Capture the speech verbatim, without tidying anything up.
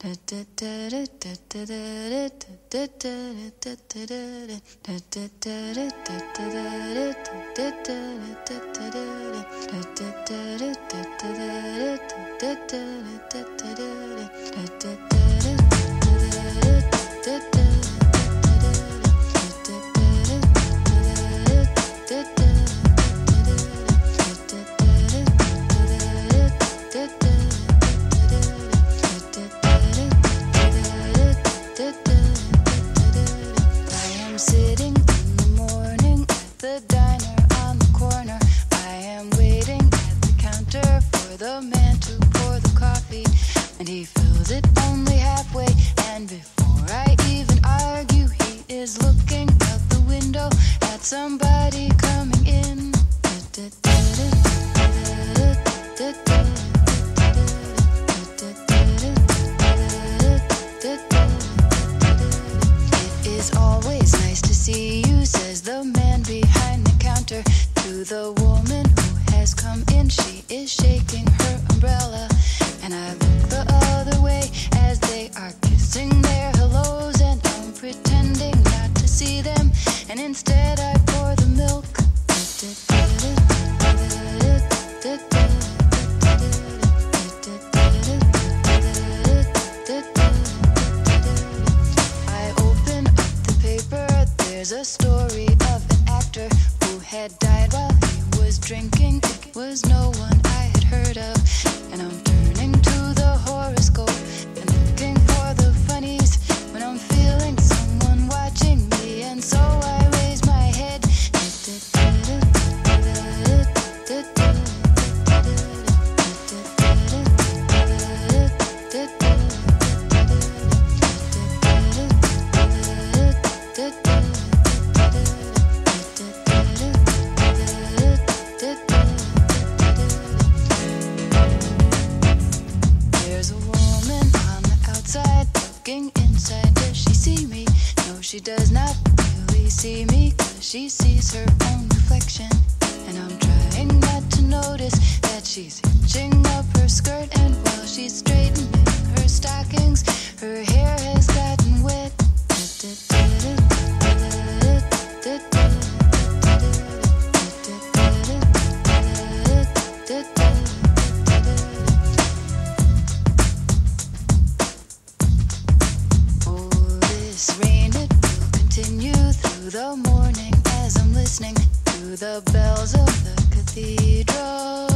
She does not really see me, 'cause she sees her own reflection. And I'm trying not to notice that she's hitching up her skirt, and while she's straightening her stockings, her hair has gotten wet. Oh, this rain, it will continue through the morning as I'm listening to the bells of the cathedral.